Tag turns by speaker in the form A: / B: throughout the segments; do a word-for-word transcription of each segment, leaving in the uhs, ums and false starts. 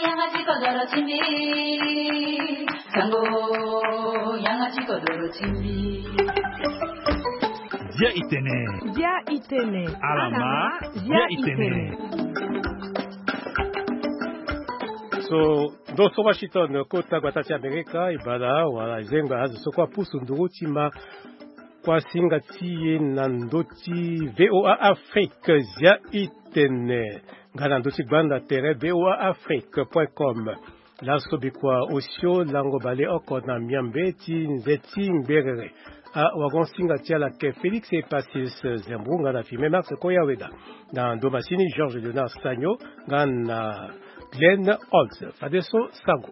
A: 양아치 거더러 침비 상고 양아치 거더러 침비
B: Ya itene.
C: Ya itene.
B: Alama. Ya itene.
D: So doso Washington kota kwatati Amerika ibada wala zenga hazo sokwa pusu ndugutima kwa singa tiye nandoti V O A Afrique ya itene ngana ndoti banda tere V O A Afrique point com la sobikwa osio lango bale oko na miambe ti nzeti mberere a wagon singa tia la ke Félix et Passis Zembrunga na filme Max Koyaweda na Domasini Georges Leonard Sagno ngana Glenn Holtz Fadeso Sango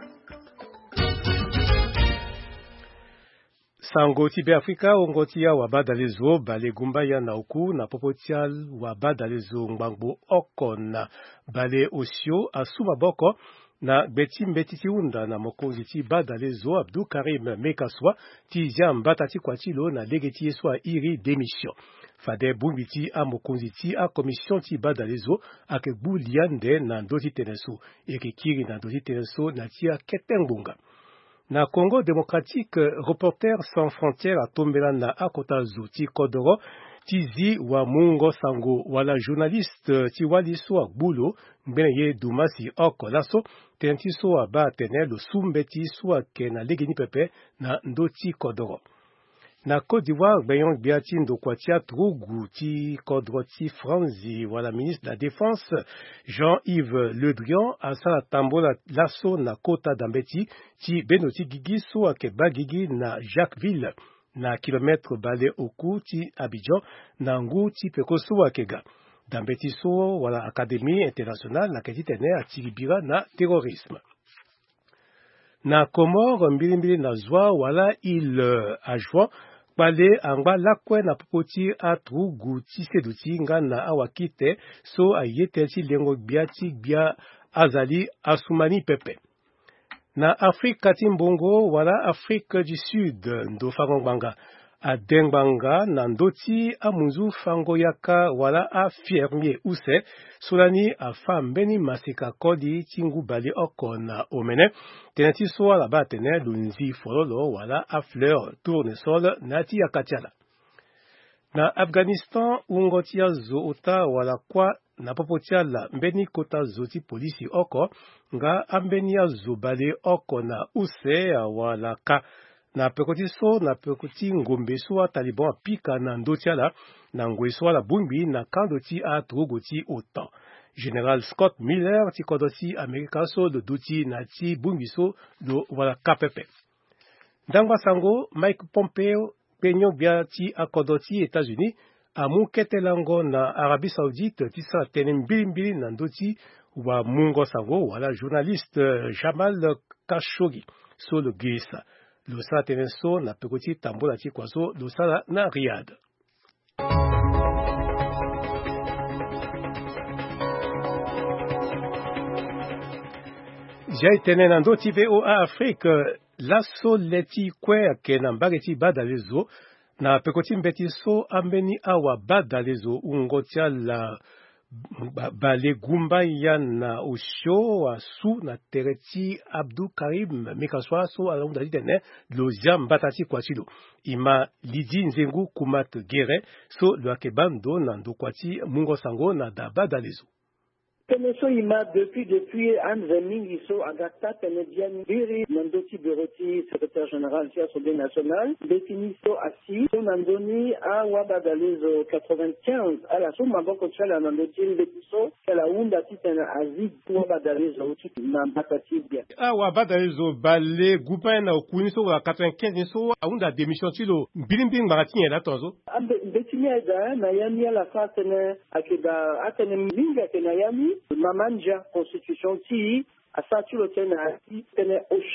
D: Sango tibe Afrika ongotia wabada lezo bale gumbaya na uku na popotial wabada lezo ngbango oko na bale osio asuma boko na beti mbeti ti unda na mokonzi ti bada lezo Abdou Karim Mekaswa ti jamba tati kwatilo na legeti eswa iri démission fade bumbiti a mokonzi ti a commission ti bada lezo ake buliande na ndoti teneso eke kiri na ndoti teneso na tia ketengbunga na Congo démocratique Reporters sans frontières atombela na akota zo ti kodoro tizi wa mungo sango wala journaliste ti waliso agbulo mbene ye dumasi oko laso tentiso wa ba tenel sumbeti so ke na legeni pepe na ndoti kodoro na Côte d'Ivoire bayon biati ndokwatia trugu ti kodro ti franzi wala ministre de la défense Jean-Yves Le Drian asala tambola laso na kota dambeti ti benoti gigi so ke bagigi na Jacquesville na kilomètre bale oku ti Abidjan na ngu ti pekoso akega dambeti so wala académie internationale na keti tene atilibira na terrorisme na Comore mbilimbili na zwa wala il ajwa bale angba lakwe na popoti atrugu ti seduti ngana awakite so ayete ti lengo biati bia azali asumani pepe na Afrika ti mbongo wala Afrique du Sud ndo fango gbanga adengbanga na ndoti amunzu fango yaka wala a fermier use solani afa mbeni masika kodi tingu bali oko na omene tenati so wala ba tene lunzi fololo wala a fleur tournesol nati yakatiala na Afghanistan ungotia zo ota wala kwa na popotiala mbeni kota zoti polisi oko nga ambeni ya zobale oko na use wala ka na pekoti so na pekoti ngombe so wa taliban pika na ndotiala na ngwe so la bumbi na kandoti a trogoti otan General Scott Miller ti kodoti Amerika so do doti na ti bumbi so do wala kapepe dangwa sango Mike Pompeo penyo bia ti akodoti États-Unis amu ketelango na Arabie Saoudite ti sa tenen mbili na ndoti wa mungo sango wala journaliste Jamal Khashoggi so le gisa lo sa tenen so na pekoti tambola ti kwaso lo sala na Riyad Jai tenen na ndoti V O A Afrique laso leti kwe ke na mbageti badalezo na pekoti mbeti so ambeni awa badalezo ungotia la bale gumba ya na osho asu na tereti Abdou Karim Mekaswa so alonda ditene lo jamba tati kwatilo ima lidi nzengu kumat gere so lo akebando na ndokwati mungo sango na da badalezo
E: Teneso ima depuis depuis Anzeming iso agata tenedian biri nandoti beroti secrétaire général de l'Assemblée nationale définiso assis nandoni a wabadalezo quatre-vingt-quinze à la somme maboko chala nandoti betiso kala unda titana azid wabadalezo uti nambakati bien
D: a wabadalezo bale gupa na okuniso wa quatre-vingt-quinze so unda démission tilo bilimbing maratinya la tozo
E: ambe betinya da na yami la fatene akida atene minga ke na yami mamanja constitution ti asatu lo tena ti tene osho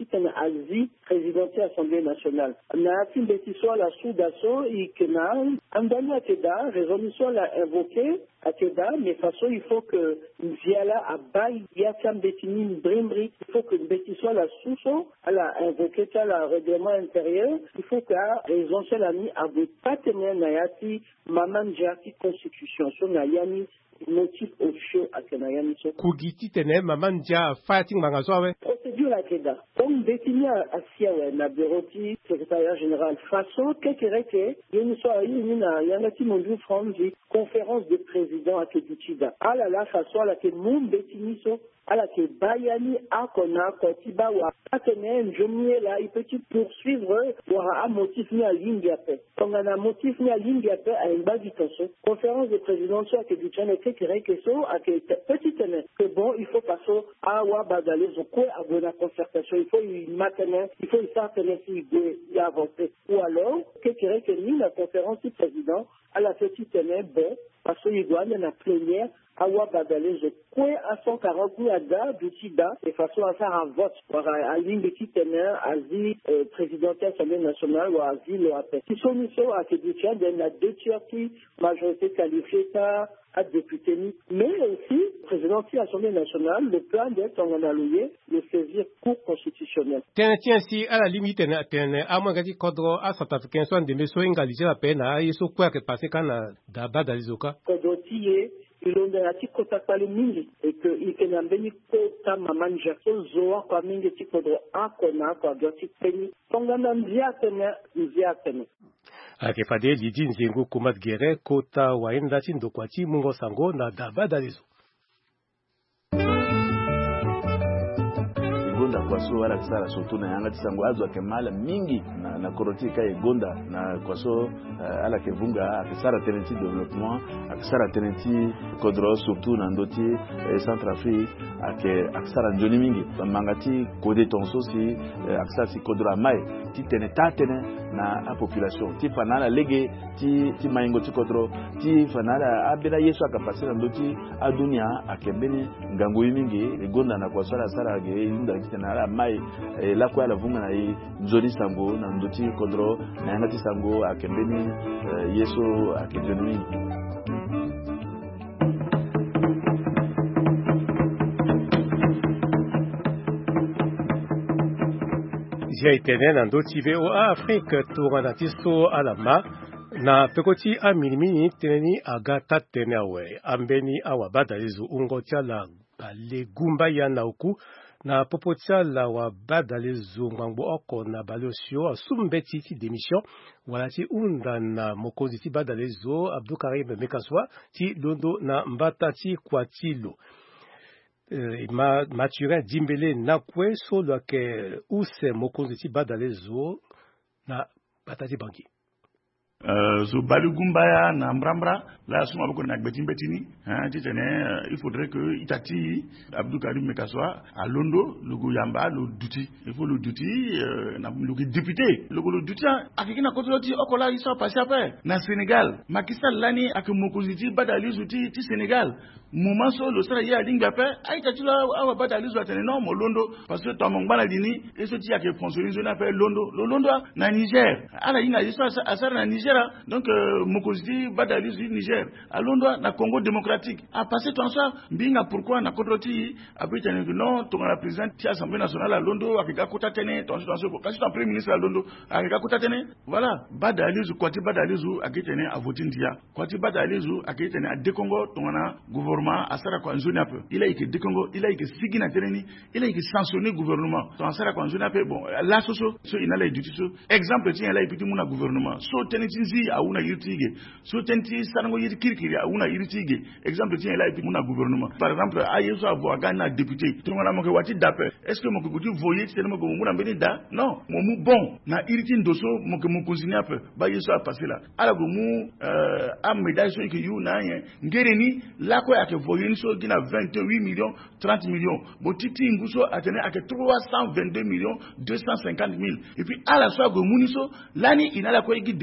E: titane alzi présidentielle Assemblée nationale. Na timbeti soit la sous-dasso et que na andani ateda résolution la invoqué ateda mais façon il faut que Nziala abaye yatam betini brimbri il faut que beti soit la sous-so à la invoqué ta la règlement intérieur il faut que raison c'est la mi abu patene nayati maman jati constitution so nayani motif officieux à Kenayani so
D: kugiti tene maman ja fighting mangazowe
E: procédure la keda comme détenu à Siawe na bureauti secrétariat général façon kekereke yeni so yeni na yangati mondu franzi conférence de président à Keduchida ala la façon la ke moun détenu so ala ke bayani akona kotiba wa patene njomie la il peut poursuivre wa a motif ni à ligne paix donc on a motif ni à ligne paix à une base du tension conférence de président so à Keduchida kekereke so à que petite que bon il faut passer à wa badale zo ko à bonne concertation il faut une matinée il faut une certaine si il y a avancé ou alors kekereke ni la conférence du président à la petite année bon parce qu'il doit y la plénière à Ouabadale, je crois à cent quarante mille à du SIDA, de façon à faire un vote pour à ligne de Kittener, à vie présidentielle Assemblée nationale ou à vie l'O A P. Si son mission à Kédutia, il y a deux tiers qui majorité qualifiée à à député, mais aussi, président de l'Assemblée nationale, le plan d'être en alloué, le saisir cour constitutionnel.
D: Tiens, tiens, si à la limite, à moins que tu cadres à South Africain soit des messieurs engagés à peine, à y quoi que passer quand d'abord dans les oka.
E: Kodotiye, il on a dit qu'on t'a pas le mingi, et que il y a un béni kota maman jason zoa kwa mingi ti kodro a kona kwa doti peni. Tongana mzia tene, mzia tene.
D: Akefade Lidi Nzengo Kumat Gere Kota Waenda Chindokwati Mungo Sango na Daba Dalizo.
C: Gonda kwaso wala kisara soto na yanga tisango azo akemala mingi na, na koroti kai gonda na kwaso uh, ala kevunga akisara tenenti development akisara tenenti kodro surtout na ndoti eh, Centrafrique ake akisara njoni mingi mangati kode tonso si eh, akisara si kodro mai ti tene tatene na a population ti fanala lege ti ti maingo ti kodro ti fanala abira yesu akapasira ndoti adunia akembeni ngangu mingi gonda na kwaso ala sara ge inda na mai la kwa la vunga na i nzoni sango na ndoti kodro na ngati sango akembeni yeso akejoni
D: Jia itene na ndoti ve o Afrique tourana tiso alama na pekoti a minimini teneni agata tenewe ambeni awabada izu ungotia la balegumba ya nauku na popotia la wa badale zungangbo oko na balosio asumbeti ti démission wala ti unda na mokozi ti badale zo Abdou Karim Mekaswa ti londo na mbata ti kwatilo e, ma Mathurin Dimbele na kwe so lo ke use mokozi ti badale zo na batati banki
F: Euh, so Balugumba na Mbrambra, là, suma boko na Gbetin Betini, hein, euh, il faudrait que Itati, Abdou Karim Mekaswa, à Londo, le Gouyamba, le Duti. Il faut le Duti, euh, le député. Le le Duti, à qui n'a contrôlé, Okola, ils sont passés après. Na Sénégal, Makissa Lani, à que Mokoziti, Badali, Zouti, ti Sénégal. Moment so, le Sera Yading Gapé, Aïtati, là, à Badali, Zouti, non, mon Londo, parce que Tomong Baladini, et ce qui a que François Zona fait Londo, le Londo, na Niger. À la Ina, à ça, na Niger. Donc, euh, Mokoziti, Badali, Niger, à Londres, na Congo démocratique. A passé ton ça, binga pourquoi na Kodroti, a pu tenir que non, ton la présidente de l'Assemblée nationale à Londres, avec Akota Tene, ton ton quand tu es premier ministre à Londres, avec Akota Tene, voilà, Badali, Kwati Badali, a Kitene à Votindia, Kwati Badali, a Kitene à Dekongo, ton gouvernement, à Sarakwan Zonape. Il a été Dekongo, il a été Sigina Teneni, il a été sanctionné gouvernement. Ton Sarakwan Zonape, bon, là, ce, ce, il a été du exemple, tiens, il a été mon gouvernement. So, Tenetzi, a una yirtige so tenti sango yir kirkiri a una yirtige exemple tien là et mon gouvernement par exemple ayeso avo gana député tout ngana mo ke wati dape est-ce que mo ko guti voyer c'est mo ko muna mbeni da non mo mu bon na iriti ndoso mo ke mo continue ape ba yeso a passer là ala go mu euh am médaille so ke yu na yen ngereni la ko ake voyer so gina vingt-huit millions trente millions bo titi nguso atene ake trois cent vingt-deux millions deux cent cinquante mille et puis ala so go muniso lani inala ko igi député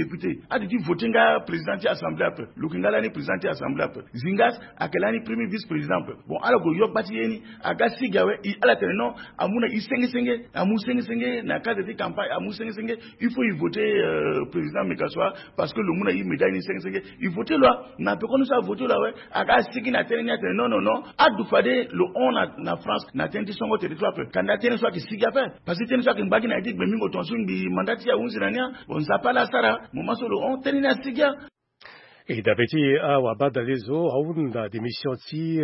F: a dit voter nga président de l'Assemblée après. Lukingala ni président de l'Assemblée après. Zingas, akelani premier vice-président après. Bon, alors que yok bati yeni, aga sigawe, à la télé, non, amuna i senge senge, amu senge senge, na cadre de campagne, amu senge senge, il faut y voter euh, président Mekaswa, parce que le monde a eu médaille ni senge senge, il voter là, n'a pas connu ça voter là, ouais, aga sigi na télé, non, non, non, a du fade, le on na, na France, na tenti son territoire après. Quand na télé soit qui siga fait, parce que télé soit qui mbagi na dit, mais mingo ton swing bi mandati ya unzirania, on s'appelle la Sara, moment sur le on, télé na siga.
D: Et d'habitude, à Wabadalezo, à une démission ti,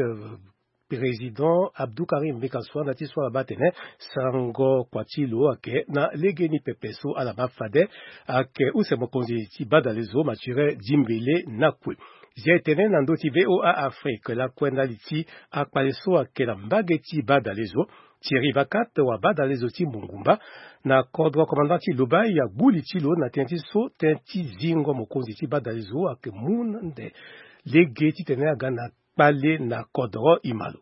D: président Abdou Karim Mekaswa nati soit batene sango kwatilo ake na legeni pepeso ala mafade ake use mokonzi ti badalezo mature dimbele nakwe jetene nando ti V O A Afrique la kwenda liti akpaleso ake la mbageti badalezo Thierry Vakat wa badalezo ti Mungumba na kodwa komandanti Lubai ya buli tilo na tenti so tenti zingo mokonzi ti badalezo ake munde legeti tene agana pale na kodro imalo.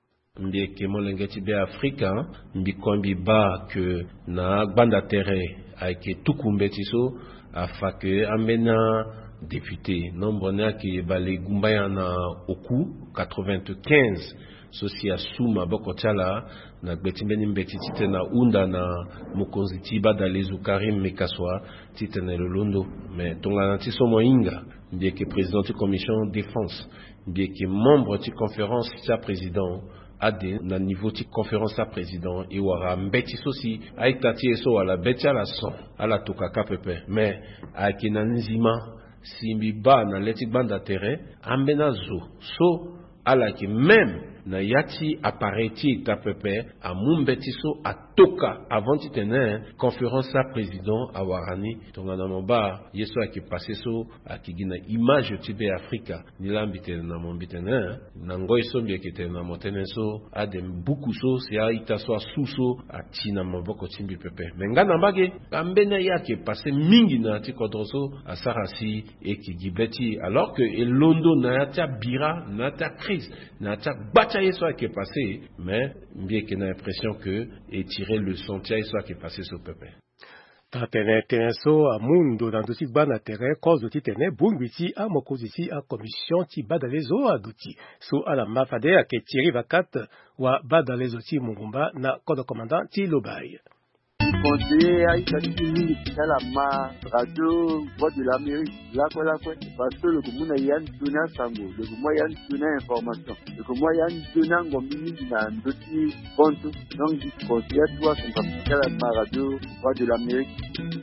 G: Mbieke molengeti be Afrika mbikombi ba que na gbanda terre aike tukumbeti so afake amena député nombre na ki bale gumbaya na oku quatre-vingt-quinze sosi asuma bokotala na gbeti mbeni mbeti titena unda na mokonzi tiba dalezu Karim Mekaswa titena lolondo mais tonga na tiso moinga mbieke président de commission défense mbieke membre de conférence tia président ade na niveau ti conférence à président et wara mbeti sosi aitati eso wala beti ala son ala tokaka pepe mais akina nzima simbi ba na leti banda terrain ambena zo so ala ki même na yati appareti ta pepe a mumbeti so atoka avant ti tene conférence à président a warani tongana moba yeso aki passé so aki gina image ti be Afrika ni lambite na mombitene na ngoy so mbi ekete na motene so adem buku so si a ita so suso atina maboko timbi pepe menga na mbage ambena yake passé mingi na ti kodroso a sarasi e ki gibeti alors que elondo na ta bira na ta crise na ta bacha yeso qui est passé mais bien qu'il a l'impression que et tirer le sentier soit qui est passé sur peuple.
D: Tatene teneso a mundo dans dosi bana terre cause de titene bungwiti a mokoziti a commission ti badalezo aduti so ala mafade a ke Thierry Vakat wa badalezo ti Mungumba na code commandant ti Lobai.
H: Conseiller à Italie, c'est la ma radio voix de l'Amérique, là quoi là quoi, parce que le commun a yann donné sango, le commun yann donné information, le commun yann donné gombini na ndoti compte, donc du conseiller toi son capital à ma radio voix de l'Amérique.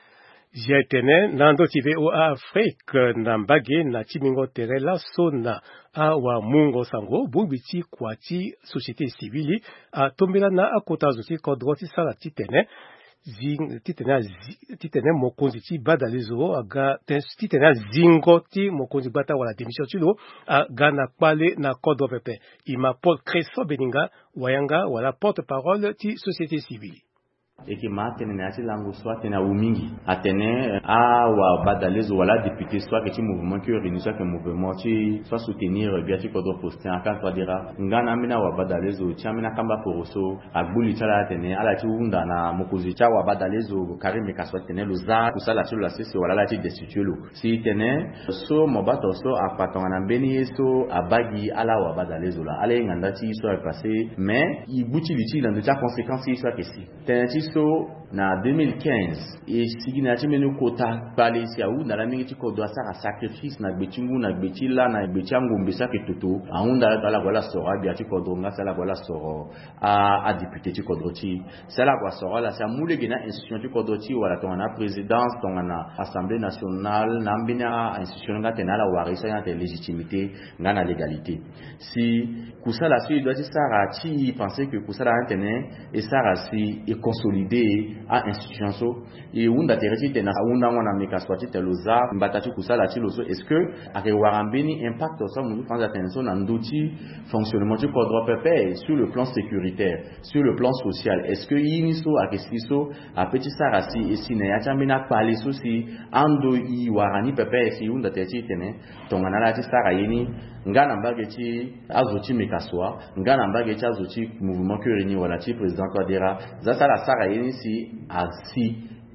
D: Jetene nando ti V O A Afrique na mbage na timingo tere la sona awa mungo sango bubiti kwati société civile a tombela na akota zoti kodroti sala titene zing titene titene mokonzi ti badalezo aga titene zingo ti mokonzi bata wala démission tilo aga na pale na kodro pepe ima Paul Creso Beninga wayanga wala porte-parole ti société civile.
I: Et qui m'a tenu à langue soit tenu à Umingi à tenir à wa badalezo wala député soit que tu mouvement qui réunit soit que mouvement tu soit soutenir bien tu kodro poster en quand toi dira ngana mina wa badalezo chamina kamba poroso agbuli chala tenir ala tu unda na mokozi cha wa badalezo Karim Mekaswa tenir loza tout ça là sur la c'est wala la ti destituer lo si tenir so mobato so apatona beni so abagi ala wa badalezo la ale nganda ti soit passé mais il bouti l'util dans de ta conséquences soit que si tenir so na deux mille quinze et sigina ti menu kota pale si au na la mingi ko do sa sacrifice na gbetingu na gbetila na gbetiango mbesa ke toto aunda ta la voilà sora bia ti ko do nga sala voilà soro a a député ti ko do ti sala kwa sora la sa mulege na institution ti ko do ti wala to na présidence to na assemblée nationale na mbina institution nga tena la warisa ya légitimité nga na légalité si kusala si doit sara ti penser que kusala tene et sara si et consolidé à institution so et unda tereti tena unda mwana Mekaswa ti teloza mbatati kusala ti loso est-ce que ake warambeni impact so mu France attention na ndoti fonctionnement du code pepe sur le plan sécuritaire sur le plan social est-ce que yini so ake siso a petit sarasi et sine ya chamina pali so si ando i warani pepe si unda tereti tena tongana la ti sara yini ngana mbageti azoti Mekaswa ngana mbageti azoti mouvement que réuni wala ti président Touadéra za sala sara yini si asi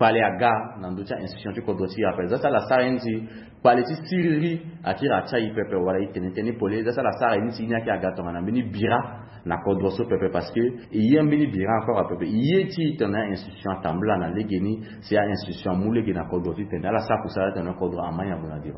I: parler à gars dans d'autres institutions qui contrôlent après ça la sarenzi parler ci siriri akira cha ipepe wala itenetene pole ça la sarenzi nya ki agato na bini bira na kodroso pepe parce que il bini bira encore à pepe yeti tena institution tambla na legeni c'est institution moulé na kodrosi tena la sa kusala tena kodro amanya bonadira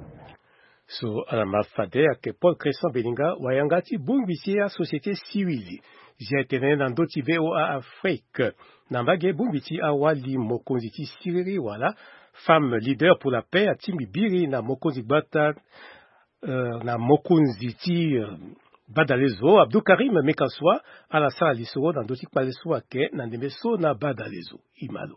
D: so alama fade ake Paul Crescent Belinga wayangati bumbisi ya société civile jetene na ndoti V O A Afrique nambage bumbiti awali mokonzi ti siriri wala femme leader pour la paix a timbi biri na mokonzi bata uh, na mokonzi ti uh, Badalezo Abdou Karim Mekaswa ala sala lisoro na ndoti kwaleso ake na ndemeso na Badalezo imalo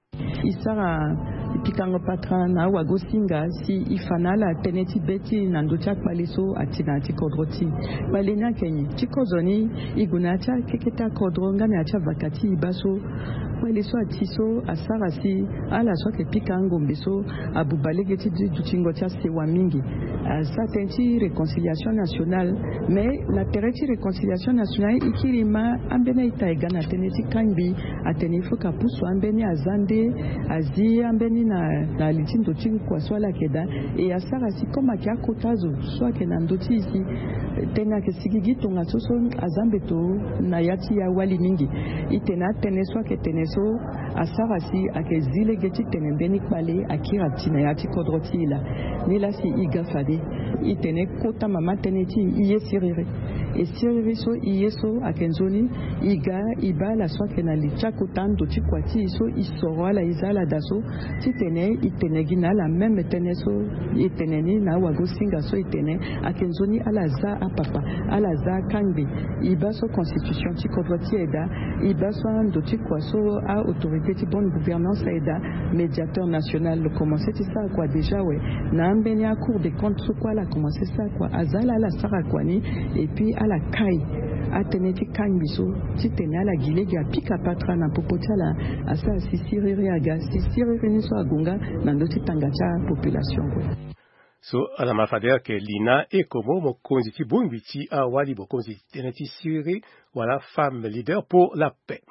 J: isara pikango patra na wagosinga si ifanala teneti beti na ndocha kwaleso atina ti kodroti balenya kenyi tikozoni igunacha keketa kodronga na acha vakati ibaso kwaleso atiso asara si ala soke pikango mbeso abubalegeti dutingo tia sewa mingi sa tenti réconciliation nationale mais la tereti réconciliation nationale ikirima ambene itaigana teneti kanbi atenifu kapuso ambene azande azi ambeni na na litindo tingu kwa swala keda e asara si koma kia kotazo swa ke na ndoti isi tena ke sigigi tonga soso azambeto na yati ya wali mingi itena teneswa ke teneso asara si ake zile geti tenembeni kwale akira tina yati kodroti la nila si igafade itene kota mama teneti iye sirire e sirire so iye so akenzoni iga ibala swa ke na lichako tando chikwati so isoro la izala daso titene itene gina la même teneso iteneni na wagosinga so itene akenzoni alaza apapa alaza kangbe ibaso constitution ti kodroti eda ibaso ndo ti kwaso a autorité ti bonne gouvernance eda médiateur national le commencer ti ça quoi déjà ouais na mbeni a cour des comptes so quoi la commencer ça quoi azala la sara kwani et puis à la kai ateneti kangiso titene ala gilegi apika patra na popota la asa sisiriri aga sisiriri niso agunga na ndoti tangacha population ko
D: so ala mafadea ke lina e komo mokonzi ti bongwiti awali bokonzi teneti siriri wala femme leader pour la paix.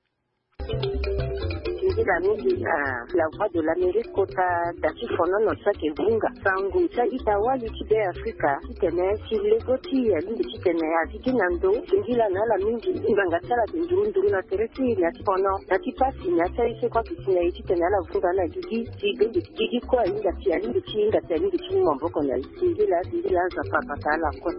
K: La la voix de l'Amérique kota dati fono no sake bunga sangu cha itawa yiki Afrika kitene silegoti ya lindi kitene aziki nando ngila na la mingi nganga sala ndurunduru na teresi na fono dati pasi na cha ise kwa kitene yiki tene la vunga na gigi gigi gigi kwa inga tia lindi chinga tia lindi chinga mboko na ngila ngila za papa kala kwa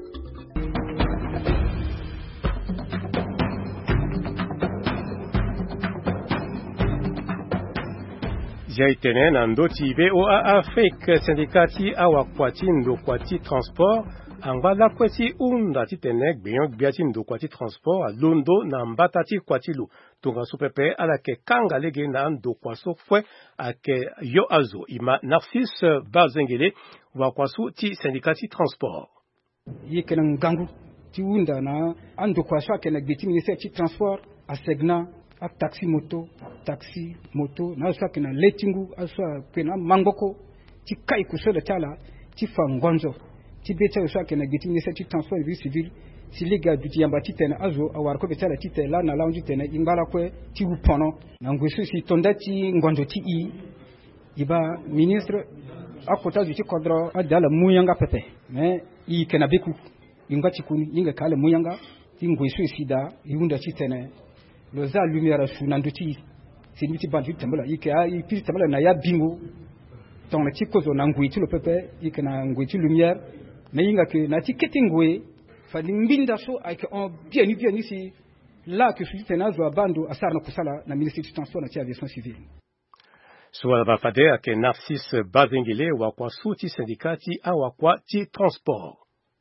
D: Jaitene na ndoti V O A Afrique syndicati awakwati ndokwati transport angala kweti unda titene gbeyon gbiati ndokwati transport a londo na mbatati kwatilu tunga supepe ala ke kanga lege na ndokwaso fwe ake yo azo ima Narcisse Bazengele wakwasu ti syndicati transport
L: yekena ngangu ti unda na andokwaso ake na gbeti ministère ti transport a segna a taxi moto taxi moto na so kina letingu aso kina mangoko ti kai kuso de tala ti fangonzo ti beta so kina giti ni se ti transport vie civil si liga du ti yamba ti tena azo awar ko betala ti tela na launji tena ingala kwe ti upono na ngwesu si tonda ti ngonzo ti i iba ministre akota du ti kodro adala muyanga pepe mais i kena beku ingati kuni inga kale muyanga ti ngwesu sida iunda ti tena le za lumière sous nanduti c'est une petite bande tambala yike a yi petite tambala na ya bingo ton le tikozo na ngui ti le pepe yike na ngui ti lumière na yinga ke na ti ketingwe fa limbinda so avec en bien bien ici là que suite na zo bando asar na kusala na ministère du transport na ti aviation civile
D: so va fade ake Narcisse Bazengele wa kwa suti syndicati awakwa ti transport.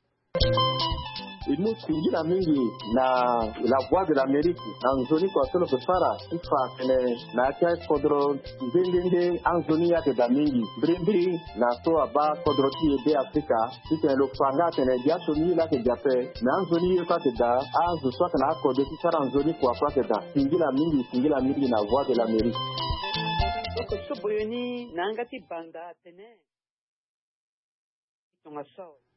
E: Nous singira mingi na la voix de l'Amérique anzoni kwa solo kufara ifa kene na kia kodro ndenge anzoni yake da mingi brimbiri na so aba kodro ti ebe Afrika ite lo fanga kene diaso ni la ke jape na anzoni yo ka te da azu so kana kodro ti sara anzoni kwa kwa te da singira mingi singira mingi na voix de l'Amérique
M: donc so boyoni na ngati banda tene tonga so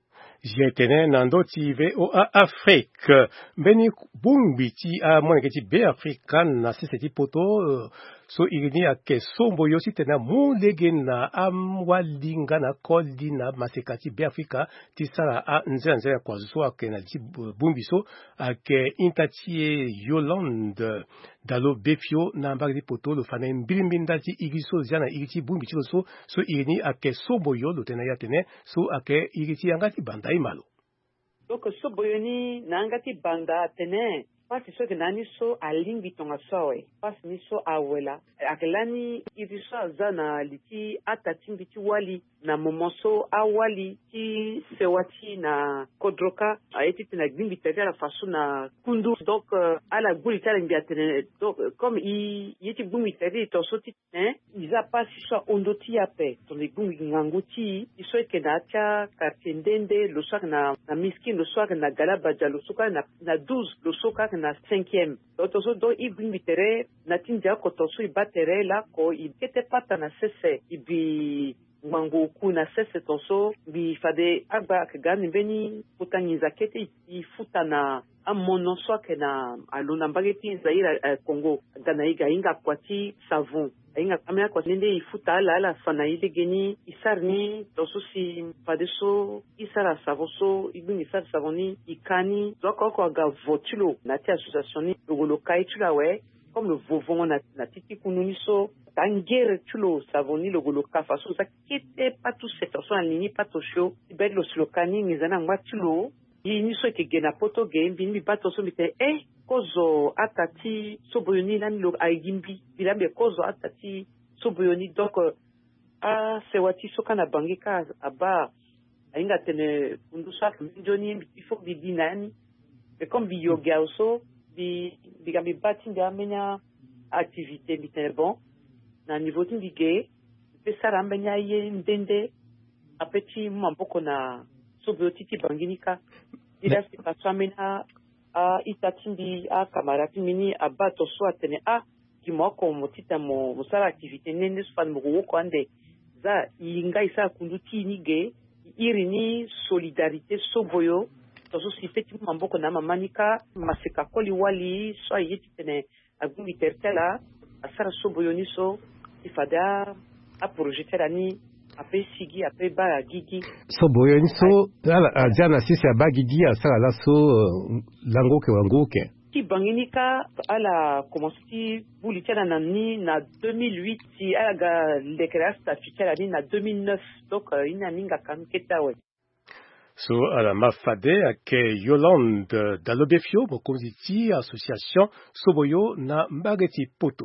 D: Jetene nando ti V O A Afrique. Beni bungbi ti a moneke ti B Africa na siseti poto so irini ake sombo yosi tena mu lege na amwalinga na koldi na masekati B Africa ti sara a nzela nzela kwa zo ake na ti bungbi so ake intatie Yolande dalo befio na mbagdi poto lo fana mbirimbinda ti iriso zana iriti bungbi ti lo so so irini ake sombo yo lo tena ya tene so ake iriti angati banda imalo.
M: Donc so boyoni nangati banda tene pasi so ke nani so alingi tonga soe pasi ni so awela akelani iriso zana liti atati biti wali na momoso awali ti sewati na kodroka aeti tena gimbi tete la façon na kundu donc euh, ala guli tala ngia tene donc comme i yeti gumi tete to so ti hein iza pasi so ondoti ape to le gumi ngangoti iso ke na cha kartendende lo so na na miskin lo so na galaba jalo so na na douze lo so na cinquième donc to so do i gumi tere na tinja ko to so i batere la ko i kete pata na sese ibi mango kuna sese tonso bi fade agba kagani beni putangiza kete ifuta na amono soke na aluna mbageti zaira Congo gana iga inga kwati savon inga kamera kwa nende ifuta ala ala sana ile geni isarni tonso si fade so isara savoso ibini isara savoni ikani doko ko ga votulo na ti association ni logolo kaitula we comme le vovon na na titi kununi so tangere tulo savoni logolo kafa so ça kete pas tout cette façon en ligne pas tout chaud ibel lo slokani ngizana ngwa tulo yini so ke gena poto game bini bato so mite eh kozo atati soboyoni lan lo aigimbi bilambe kozo atati soboyoni donc a sewati so kana bangika aba ainga tene kundu sa njoni il faut bi dinani et comme bi yoga also bi bigambi batinga menya activité bitene bon na niveau tindige pesara mbenya ye ndende apeti mamboko na sobiotiki banginika ila si pasamena a itatindi a kamarati mini abato so atene a kimoko motita mo musara activité nende span mo ko ande za inga isa kunduti nige irini solidarité soboyo to so si peti mamboko na mamanika maseka koli wali so yiti tene agumi tertela asara soboyo so ifada a projeter ani ape sigi ape ba gigi
D: so boyoni so ala jana sisi ba gigi asala la so lango ke wango ke
M: ki banginika ala commencer buli tena nani na deux mille huit si ala ga lekra statutaire ni na deux mille neuf donc ina ninga kam ketawe
D: so ala mafade ake Yolande dalobefio bokomiti association soboyo na mbageti poto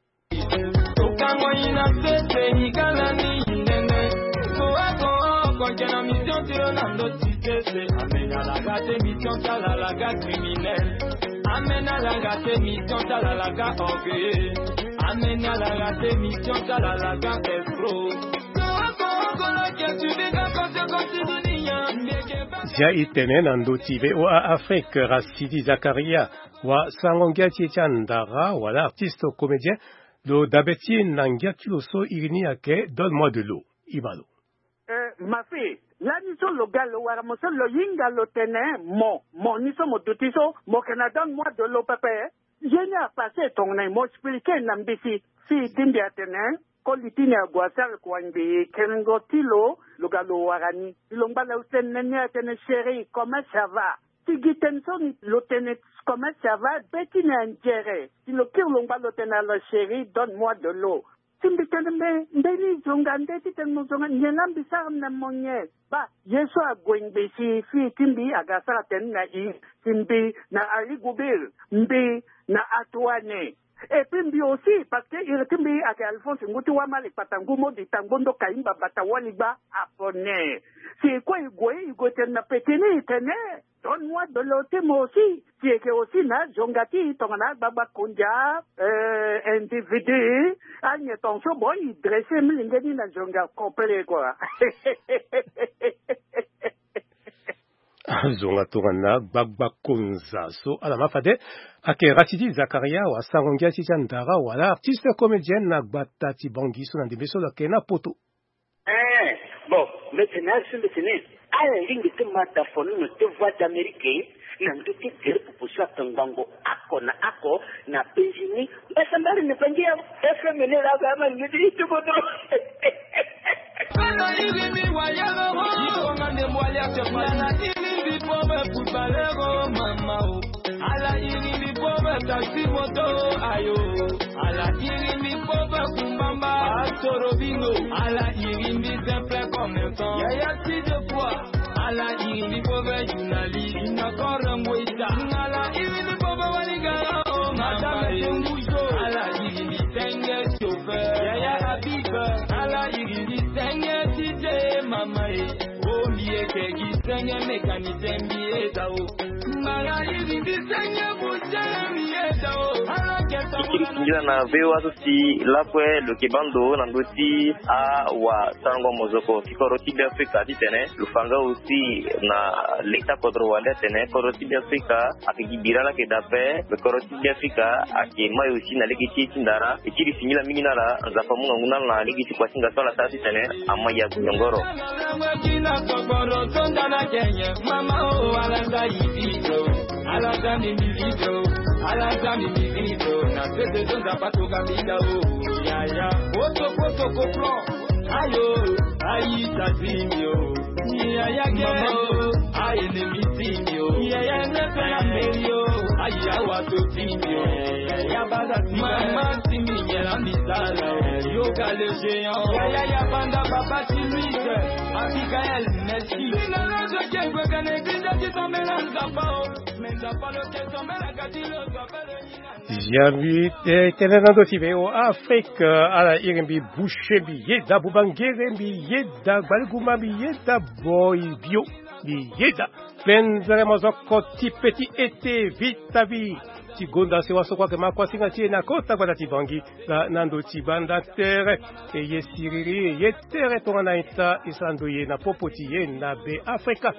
N: Kangoina sese ni kalani nene so ako konjana mission tiro nando titese amena la gate mission tala la ga criminel amena la gate mission tala la ga orgueil amena la gate mission tala la ga escroc so ako kola ke tu vega kote kote dunia
D: ja itene nando T V O A Afrique Rasidi Zakaria wa sangongia Chandara wala artiste comédien lo dabeti nangia tuloso irini ake donne-moi de l'eau ibalo
E: euh ma fille la niso lo galo wara mo so lo yinga lo tene mo mo niso mo dutiso mo kana donne-moi de l'eau pepe je n'ai passé ton name mo expliquer nambisi si tindi atene ko litini agwasal kwandi kengo tilo lo galo warani ilomba la utene ne atene chérie comment ça va Tigitenson l'otenet comment ça va betine ingéré si le kir lomba l'otena la chérie donne-moi de l'eau simbitene me ndeni zonga ndeti ten mozonga nyelambi sam na monye ba yeso agwengbe si fi timbi agasara ten na i simbi na ali gubir mbi na atwane et puis mbi aussi parce que il timbi ake Alphonse nguti wa mali patangumo di tangondo kaimba batawali ba apone si quoi igwe igwe ten na petini tene donne-moi de l'eau moi aussi si que aussi na jongati tongana baba konja euh individu anye tonso boy dressé mlingeni na jonga complet quoi
D: zonga tongana baba konza so ala mafade ake Rasidi Zakaria wa sangongia Chandara wala artiste comédienne na batati bangi so na debeso la kena poto
E: eh bon maintenant c'est le tennis
O: ala lingi te mata fono no te voix d'Amérique na nduti te pupusa tangango ako na ako na penzini basambari ne pangia F M ne la kama ngidi tu bodo
N: Ala irimi wayalo ho ngande mwali atefana irimi pobe futbalero mama o ala irimi pobe taxi moto ayo ala irimi pobe kumbamba asoro bingo ala irimi simple commerçant yaya ti de quoi ala irimi pobe journaliste inakora ngwita ala irimi pobe waligara o madame tengujo ala irimi tenge chauffeur yaya habiba ala irimi tenge tije mama e o miye kegi tenge mécanicien miye dao mara irimi tenge bujere miye dao ala keta
P: Kila na veo asusi lapwe lukibando na ndoti a wa sango mozoko kikoroti bi Afrika ditene lufanga usi na leta kodro wale tene koroti bi Afrika akigibirana ke dape koroti bi Afrika akima usi na legi chindara ikiri sinyila minginara za pamunga nguna na legi kwa singa sola tati tene ama ya kunyongoro
N: mama o ala zaidi ala zani milido ala zani milido na tete zonza patoka mida o ya ya oto foto ko plan ayo ayi tazimio ya ya mama ayi ne mitimio ya ya ne ya merio ayi awa to timio ya bada mama timi ya la misala yoga le géant ya ya ya banda papa timide Abigail merci na na je que gane déjà qui tombe dans le pao mais ça pas le que tombe la gadilo
D: Jami tenenando tibeo Afrika ala irimbi bushebi yeda bubangere bi yeda balguma bi yeda boy bio bi yeda penzere mozoko tipeti ete vitavi tigonda se waso kwa kema kwa singa tie na kota kwa tibangi la nando tibanda tere e yesiriri yetere tona ita isando ye na popoti ye na be Afrika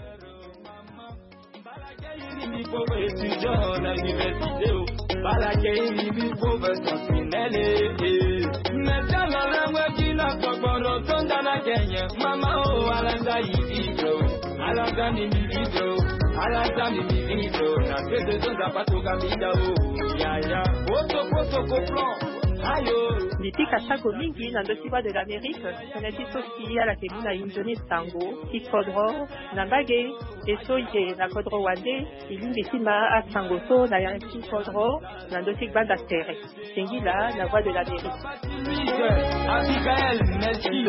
N: ni pauvre étudiant à l'université balake ni pauvre sentinelle mais dans la langue qui n'a pas bon tonda na Kenya mama o alanda ido alanda ni ido alanda ni ido na tete zonza patoka mida o ya ya oto foto ko plan
Q: Litika chago mingi na ndosiwa de l'Amérique, sanati sosi ala kemuna injoni tango, ikodro, nambage, esoye na kodro wande, ilimbe sima a tangoso na yanki kodro, na ndosik banda tere. Sengila, la voix de l'Amérique.
N: Abigail, merci.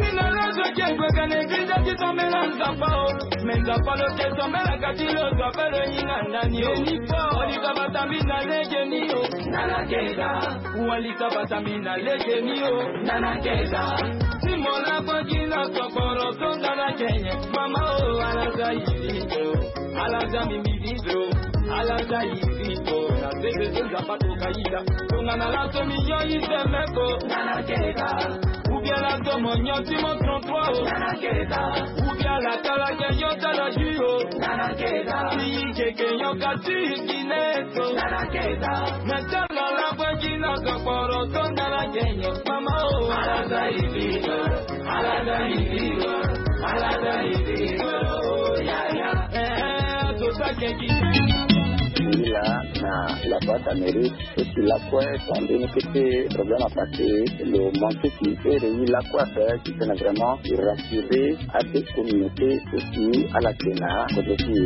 N: Mina legenio nanakeza simona kwajina kokoro tonda na Kenya mama o alaza yidito alaza mimidito alaza yidito na tete tonda patoka yida tonga na lato milio yisemeko nanakeza ubia la tomo nyoti mo trente-trois nanakeza ubia la kala ke yota la juo nanakeza ni keke yokati kineto nanakeza metala la kwajina kokoro tonda na Kenya mama o alaza yidito alaza yidito alaza yidito ya ya eh to sakeki
R: là na la boîte d'Amérique et puis la quoi quand on était problème à passer le manque qui est réuni la quoi faire qui peut vraiment rassurer à des communautés aussi à la Kenya côté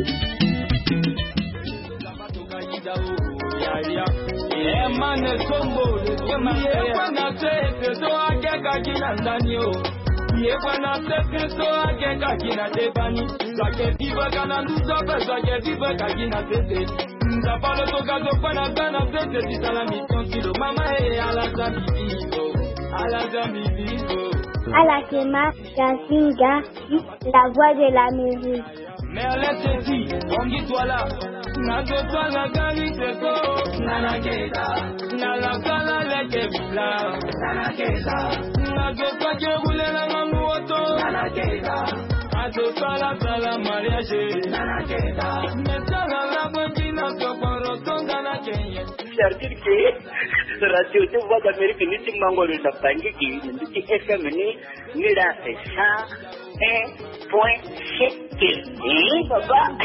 N: Emane sombo yekwana tete so akeka kina ndani o yekwana tete so akeka kina tebani sake viva kana nduza pesa ke viva kina tete ndapalo to gazo pana bana tete disala mission kilo mama e ala zamibigo ala zamibigo
S: ala kema Kasinga la voix de l'Amérique.
N: Mais elle te dit, on dit toi là, na to toi la gari teko, na na keda, na la kala leke bila, na na keda, na to toi ke roule la mamu auto, na na keda, a to toi la sala mariage, na na keda, mais ça la la bonne na to paro tonga na Kenya.
O: C'est-à-dire que radio de voix d'Amérique ni timangolo da pangi ki ni F M ni ni la ça un point C T. Oui, papa.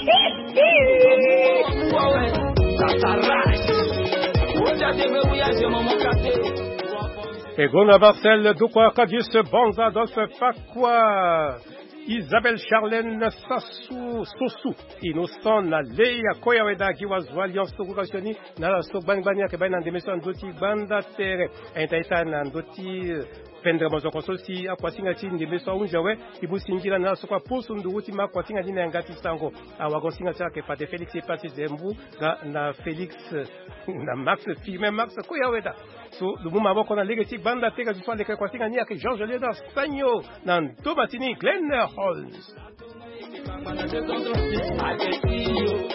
D: Egona Marcel Dukwa Kadis Bonza Adolphe Fakwa Isabelle Charlène Sassou Sossou Innocent na Leia Koyaweda Giwazwa Alliance Tokukasioni na la Sokbangbania ke baina ndemeso andoti banda tere entaita na ndoti pendre mozo kososi akwasinga chi ndemeso unjawe ibusingira na sokwa pusu nduguti makwasinga dina ngati sango awagosinga chake Pate Felix Epasi Zembu ga na Felix na Max Fime Max Koyaweda so lumu maboko na legeti banda tega zifale kwa kwasinga ni yake Georges Leda Sanyo na Tomatini Glenn Holmes.